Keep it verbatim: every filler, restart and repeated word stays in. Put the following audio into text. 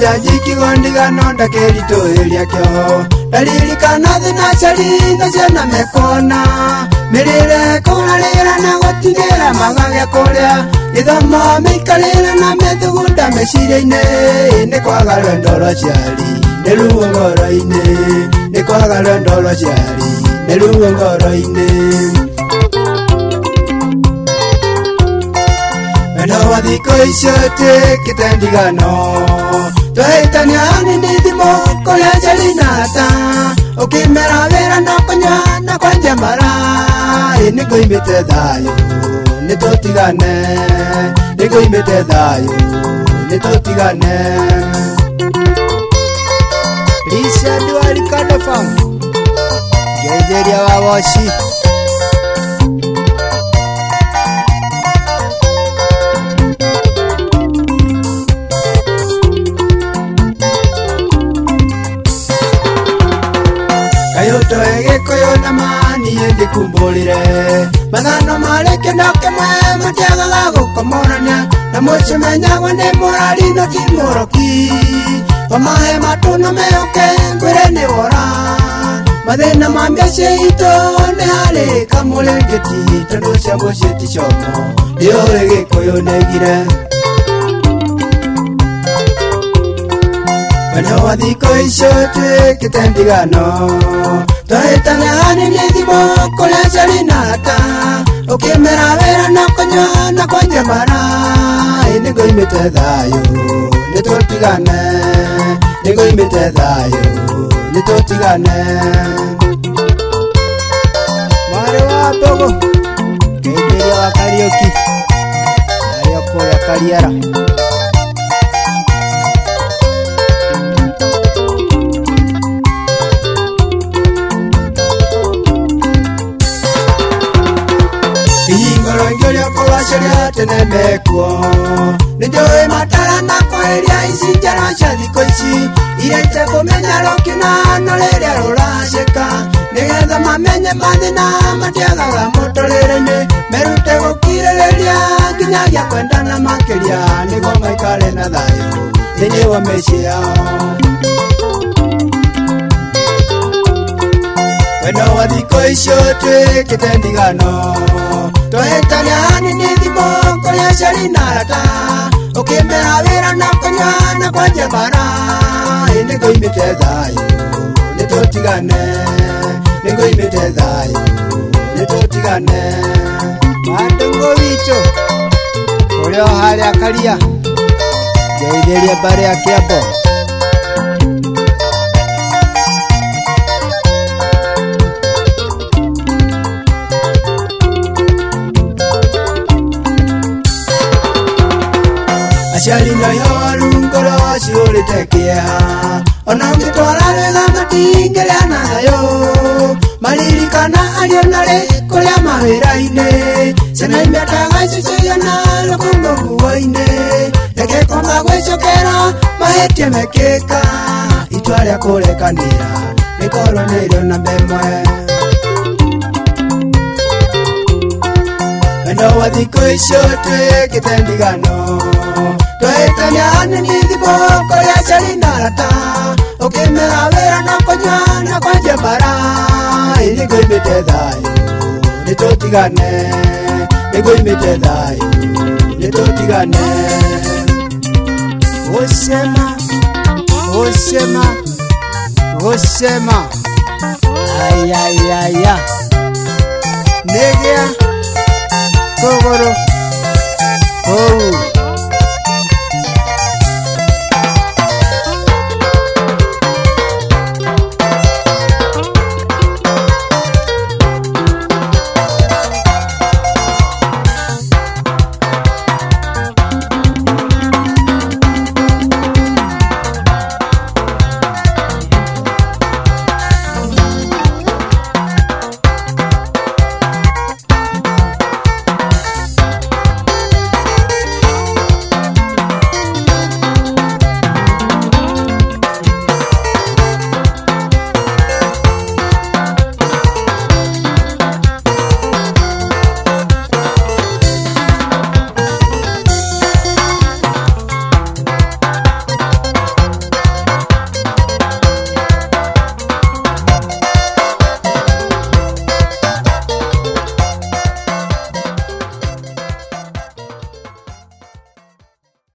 Jajiki gondiga nonda kerito elia kyo dalili kanathi na chali na jana mekona mirire kona lera na gotigera magage korea idhama mikalera na medugunda meshirine ne kwaga ndolo chali neluwo ngoroine ne kwaga ndolo chali neluwo ngoroine Endo wadiko ishote kitendigano Toetani ani nidimo kole chali nata Okimera vera nokonya na kwa njambara Niko imete dayo Nitotigane Niko imete dayo Nitotigane Lisa duwali kada famu Gejeria wawashi Kayoto ege koyo na mani ende kumbolire Manano maleke noke mwe matiaga gago komoranya Na moche menya wane morali no timoroki Wamahe matuno meoke kwere ne wora Madena mambeshe ito ne hale kamulengeti Tandosha moshe tishomo Dio ege koyo negire Wano wadiko ishote kitendigano Toetane hani nidimo kole chali nata Okimera vera nokonyo na kwa njambara Nigo imete dayo Nitotigane Nigo imete dayo Nitotigane Mware wa togo Kejeria wa karaoke Ayoko ya kariera Ngolongolio kwa sharia tenemeko Nijoe matala na kwa elia isi jara shadi koishi Ile ite kumenya lokina noleria rola sheka Negeza mamenye mandina matiaga la motolerene Merute gokirelia kinyagia kwenda na makelia Nigo maikale na dayo Tenye wa meshi yao Weno wadiko ishote kitendigano Toetani ani nidimo kole shali narata Okimera vera nokonya na kwa njambara Nigo imete dayo Nitotigane Nigo imete dayo Nitotigane Mandungo wito Koleo hali akalia Jaidelia bare ya kiabo Ashali na yorungolo shiole tekia Onangi tuwalale na matingele anayo Malili kana alionale kolea mawera ine Sena imetaga isisio na lokungo kuwa ine Eke konga kwecho kera mahetie mekeka Itualia kule kanira Nikoro nilio na bemwe Wendo wadiko ishote kitendigano Toetani ani nidimo kole chali narata Okimera vera nokonya na kwa njambara Nigo imete dayo Nitotigane Nigo imete dayo Nitotigane Osema Osema Osema Ayayaya Negea Kogoro Oh